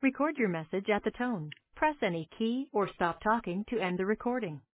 Record your message at the tone. Press any key or stop talking to end the recording.